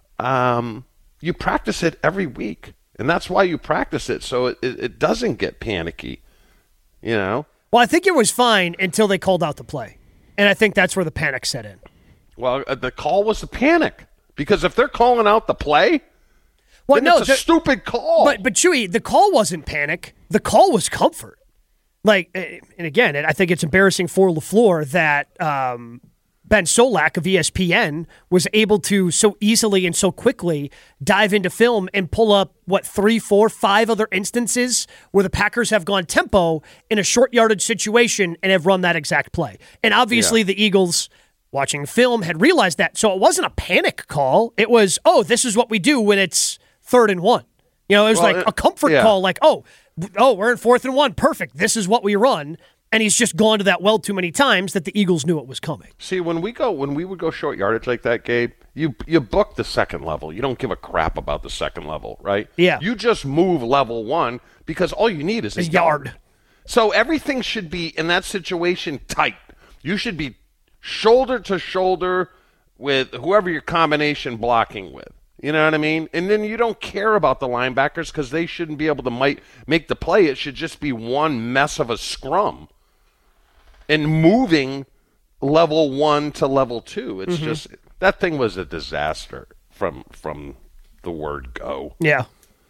you practice it every week. And that's why you practice it, so it doesn't get panicky, Well, I think it was fine until they called out the play. And I think that's where the panic set in. Well, the call was the panic. Because if they're calling out the play, it's a stupid call. But Chewy, the call wasn't panic. The call was comfort. Like, and again, I think it's embarrassing for LaFleur that Ben Solak of ESPN was able to so easily and so quickly dive into film and pull up, 3, 4, 5 other instances where the Packers have gone tempo in a short yardage situation and have run that exact play. And obviously the Eagles, watching film, had realized that. So it wasn't a panic call. It was, this is what we do when it's 3rd and 1. It was a comfort call, like, we're in 4th and 1. Perfect. This is what we run. And he's just gone to that well too many times that the Eagles knew it was coming. See, when we would go short yardage like that, Gabe, you book the second level. You don't give a crap about the second level, right? Yeah. You just move level 1 because all you need is a yard. So everything should be, in that situation, tight. You should be shoulder to shoulder with whoever your combination blocking with. You know what I mean? And then you don't care about the linebackers because they shouldn't be able to make the play. It should just be one mess of a scrum. And moving level 1 to level 2. It's just, that thing was a disaster from the word go. Yeah.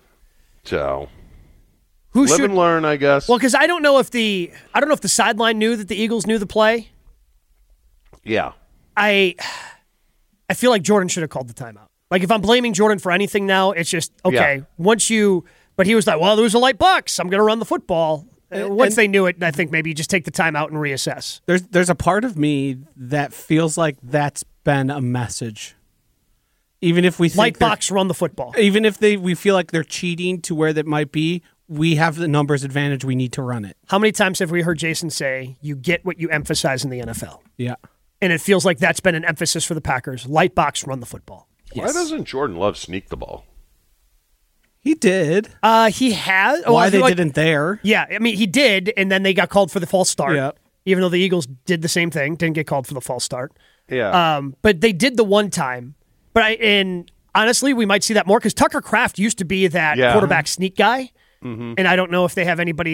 So, live and learn, I guess. Well, because I don't know if the sideline knew that the Eagles knew the play. Yeah. I feel like Jordan should have called the timeout. Like, if I'm blaming Jordan for anything now, it's just, but he was like, well, there was a light box. I'm going to run the football. Once they knew it, I think maybe you just take the timeout and reassess. There's a part of me that feels like that's been a message. Even if we think light box, run the football. Even if we feel like they're cheating to where that might be, we have the numbers advantage. We need to run it. How many times have we heard Jason say, you get what you emphasize in the NFL? Yeah. And it feels like that's been an emphasis for the Packers. Light box, run the football. Why doesn't Jordan Love sneak the ball? He did. He has. Why they didn't there? Yeah, I mean, he did, and then they got called for the false start. Yeah. Even though the Eagles did the same thing, didn't get called for the false start. Yeah. But they did the one time. And honestly, we might see that more because Tucker Kraft used to be that quarterback sneak guy. Mm-hmm. And I don't know if they have anybody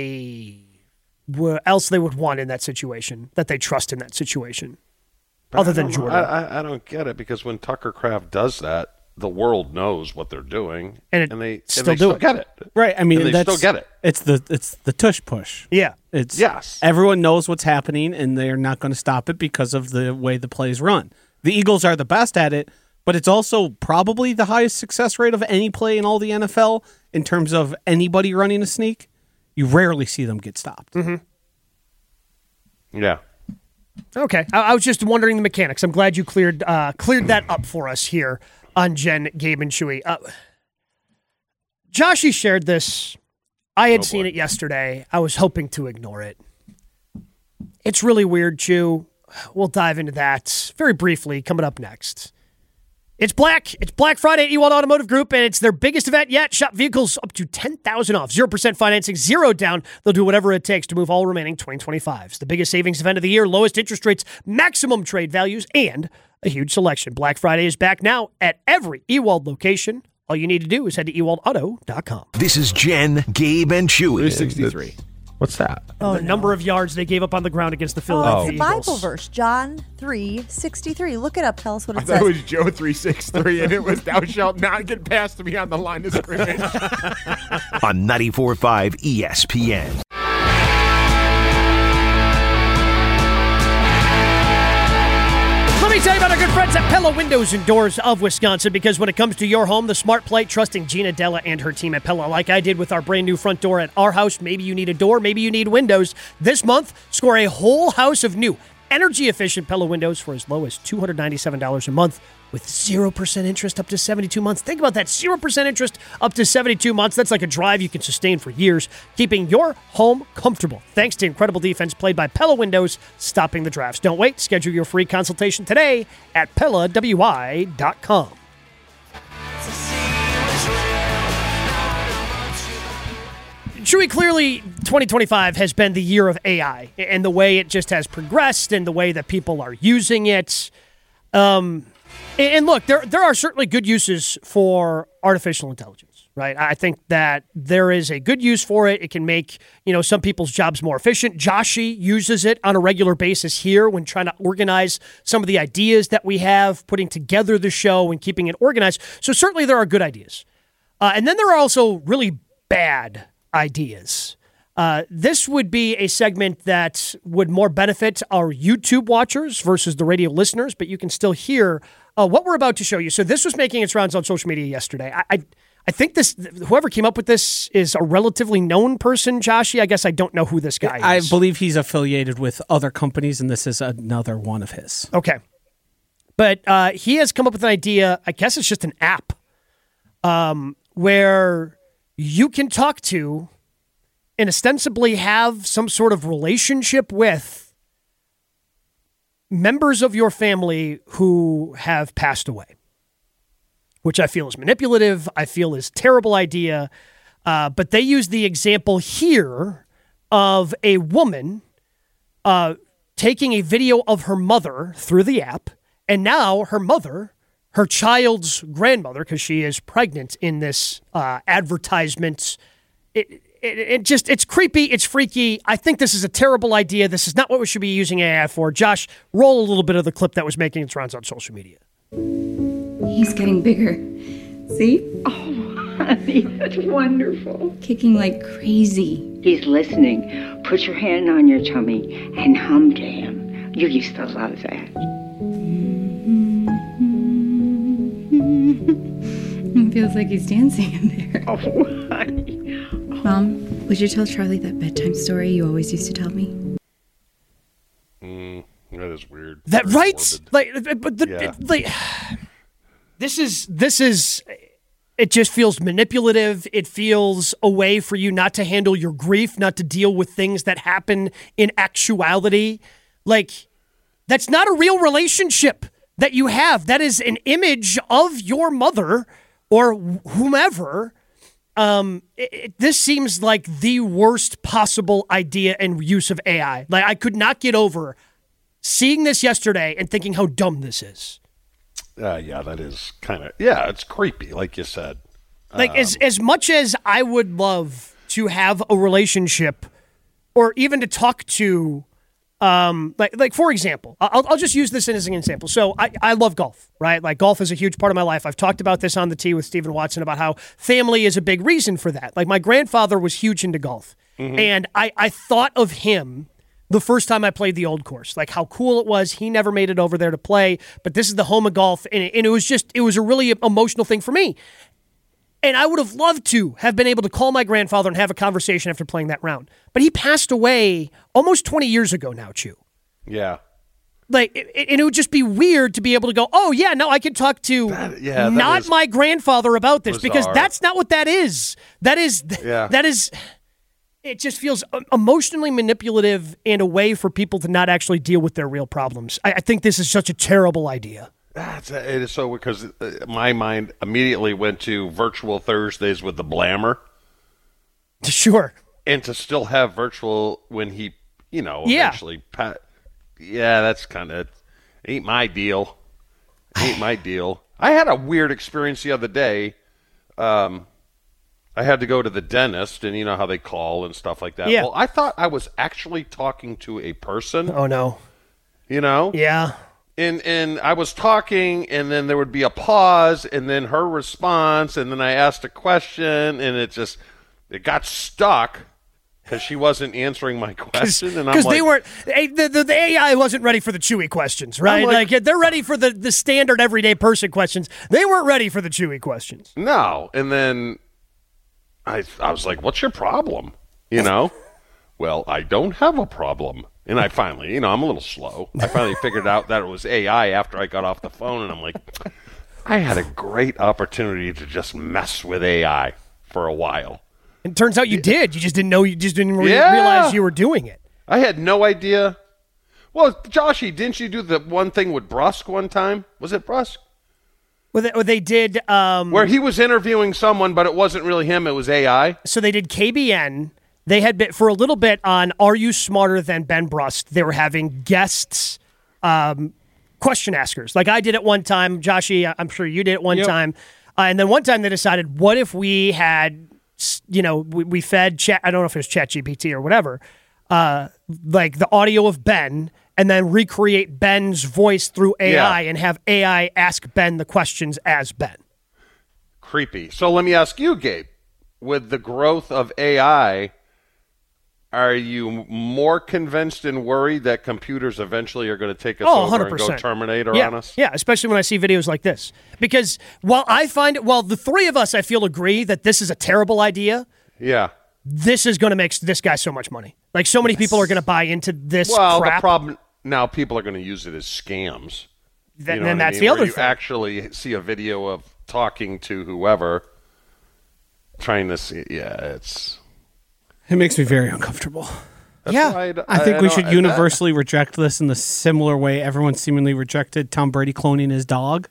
else they would want in that situation, that they trust in that situation. But other than Jordan. I don't get it because when Tucker Kraft does that, the world knows what they're doing, and they still get it. Right. I mean, they still get it. It's the tush push. Yeah. Everyone knows what's happening, and they're not going to stop it because of the way the plays run. The Eagles are the best at it, but it's also probably the highest success rate of any play in all the NFL in terms of anybody running a sneak. You rarely see them get stopped. Mm-hmm. Yeah. Okay. I was just wondering the mechanics. I'm glad you cleared that up for us here on Jen, Gabe, and Chewy. Joshy shared this. I had seen it yesterday. I was hoping to ignore it. It's really weird, Chew. we'll dive into that very briefly coming up next. It's Black Friday at Ewald Automotive Group, and it's their biggest event yet. Shop vehicles up to $10,000 off, 0% financing, 0 down. They'll do whatever it takes to move all remaining 2025s. The biggest savings event of the year, lowest interest rates, maximum trade values, and a huge selection. Black Friday is back now at every Ewald location. All you need to do is head to ewaldauto.com. This is Jen, Gabe, and Chewy. 363. What's that? The number of yards they gave up on the ground against the Philadelphia it's a Eagles. Bible verse, John 3:63. Look it up. Tell us what it I says. thought it was Joe 363, and it was "Thou shalt not get past me on the line of scrimmage." On 94.5 ESPN. Let me tell you about our good friends at Pella Windows and Doors of Wisconsin, because when it comes to your home, the smart play, trusting Gina Della and her team at Pella, like I did with our brand new front door at our house. Maybe you need a door, maybe you need windows. This month, score a whole house of new, energy-efficient Pella windows for as low as $297 a month with 0% interest up to 72 months. Think about that, 0% interest up to 72 months. That's like a drive you can sustain for years, keeping your home comfortable. Thanks to incredible defense played by Pella Windows, stopping the drafts. Don't wait. Schedule your free consultation today at PellaWI.com. Chewy, clearly 2025 has been the year of AI and the way it just has progressed and the way that people are using it. And look, there are certainly good uses for artificial intelligence, right? I think that there is a good use for it. It can make, some people's jobs more efficient. Joshi uses it on a regular basis here when trying to organize some of the ideas that we have, putting together the show and keeping it organized. So certainly there are good ideas. And then there are also really bad ideas. This would be a segment that would more benefit our YouTube watchers versus the radio listeners, but you can still hear what we're about to show you. So this was making its rounds on social media yesterday. I think whoever came up with this is a relatively known person, Joshi. I guess I don't know who this guy is. I believe he's affiliated with other companies, and this is another one of his. Okay. But he has come up with an idea, I guess it's just an app, where you can talk to and ostensibly have some sort of relationship with members of your family who have passed away, which I feel is manipulative. I feel is a terrible idea. But they use the example here of a woman taking a video of her mother through the app, and now her mother, her child's grandmother, because she is pregnant in this advertisement. It's creepy. It's freaky. I think this is a terrible idea. This is not what we should be using AI for. Josh, roll a little bit of the clip that was making its rounds on social media. He's getting bigger. See? Oh, honey, that's wonderful. Kicking like crazy. He's listening. Put your hand on your tummy and hum to him. You used to love that. It feels like he's dancing in there. Oh, honey. Mom, would you tell Charlie that bedtime story you always used to tell me? That is weird. That Very right? morbid. This is. It just feels manipulative. It feels a way for you not to handle your grief, not to deal with things that happen in actuality. That's not a real relationship that you have. That is an image of your mother or whomever. This seems like the worst possible idea and use of AI. I could not get over seeing this yesterday and thinking how dumb this is. Yeah, that is kind of, it's creepy, like you said. As much as I would love to have a relationship or even to talk to, for example, I'll just use this as an example. So I love golf, right? Golf is a huge part of my life. I've talked about this on the tee with Stephen Watson about how family is a big reason for that. My grandfather was huge into golf. Mm-hmm. And I thought of him the first time I played the old course, how cool it was. He never made it over there to play, but this is the home of golf. And it was a really emotional thing for me. And I would have loved to have been able to call my grandfather and have a conversation after playing that round. But he passed away almost 20 years ago now, Chew. Yeah. It would just be weird to be able to go, oh, yeah, no, I can talk to not my grandfather about this, bizarre. because that's not what that is. That is It just feels emotionally manipulative and a way for people to not actually deal with their real problems. I think this is such a terrible idea. It is so, because my mind immediately went to virtual Thursdays with the Blammer. Sure. And to still have virtual when he, eventually. That's kind of, ain't my deal. Ain't my deal. I had a weird experience the other day. I had to go to the dentist, and you know how they call and stuff like that. Yeah. Well, I thought I was actually talking to a person. Oh, no. Yeah. And I was talking, and then there would be a pause, and then her response, and then I asked a question, and it got stuck because she wasn't answering my question. And I'm like, they weren't, the AI wasn't ready for the Chewy questions, right? Like they're ready for the standard everyday person questions. They weren't ready for the Chewy questions. No. And then I was like, what's your problem? Well, I don't have a problem. And I finally, I'm a little slow. I finally figured out that it was AI after I got off the phone, and I'm like, I had a great opportunity to just mess with AI for a while. And it turns out you did. You just didn't know. You just didn't realize you were doing it. I had no idea. Well, Joshy, didn't you do the one thing with Brusque one time? Was it Brusque? Well, they did. Where he was interviewing someone, but it wasn't really him. It was AI. So they did KBN. They had been, for a little bit on Are You Smarter Than Ben Brust? They were having guests, question askers. Like I did it one time. Joshy, I'm sure you did it one time. And then one time they decided, what if we had, we fed chat, I don't know if it was ChatGPT or whatever, like the audio of Ben, and then recreate Ben's voice through AI and have AI ask Ben the questions as Ben. Creepy. So let me ask you, Gabe, with the growth of AI, are you more convinced and worried that computers eventually are going to take us over 100%. and go Terminator on us? Yeah, especially when I see videos like this. Because while the three of us, I feel, agree that this is a terrible idea. Yeah. This is going to make this guy so much money. Like, so many people are going to buy into this crap. The problem now, people are going to use it as scams. Then that's the other thing. You actually see a video of talking to whoever, trying to see. Yeah, It makes me very uncomfortable. I think we should universally reject this in the similar way everyone seemingly rejected Tom Brady cloning his dog.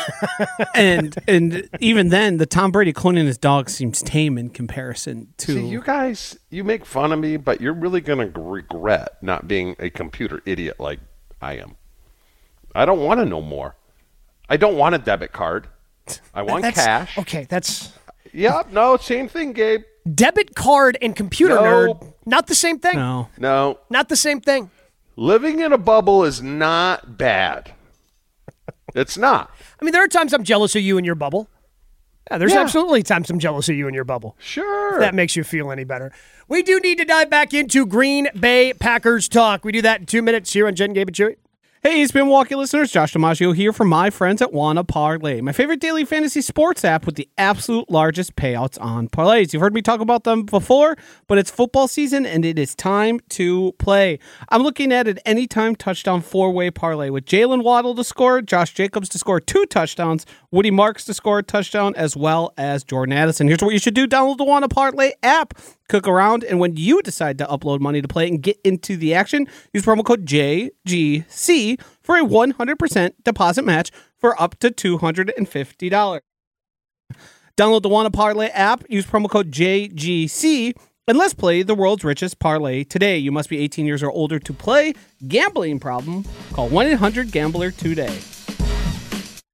and even then, the Tom Brady cloning his dog seems tame in comparison to... See, you guys, you make fun of me, but you're really going to regret not being a computer idiot like I am. I don't want to know more. I don't want a debit card. I want cash. Okay, that's... Yeah, no, same thing, Gabe. Debit card and computer nerd, not the same thing. No. Not the same thing. Living in a bubble is not bad. It's not. I mean, there are times I'm jealous of you in your bubble. Yeah, there's absolutely times I'm jealous of you in your bubble. Sure. If that makes you feel any better. We do need to dive back into Green Bay Packers talk. We do that in 2 minutes here on Jen, Gabe, and Chewy. Hey, East Milwaukee listeners, Josh DiMaggio here for my friends at Wanna Parlay, my favorite daily fantasy sports app with the absolute largest payouts on parlays. You've heard me talk about them before, but it's football season and it is time to play. I'm looking at an anytime touchdown four-way parlay with Jalen Waddle to score, Josh Jacobs to score 2 touchdowns, Woody Marks to score a touchdown, as well as Jordan Addison. Here's what you should do. Download the Wanna Parlay app. Cook around, and when you decide to upload money to play and get into the action, use promo code JGC for a 100% deposit match for up to $250. Download the Wanna Parlay app, use promo code JGC, and let's play the world's richest parlay today. You must be 18 years or older to play. Gambling problem? Call 1-800-GAMBLER today.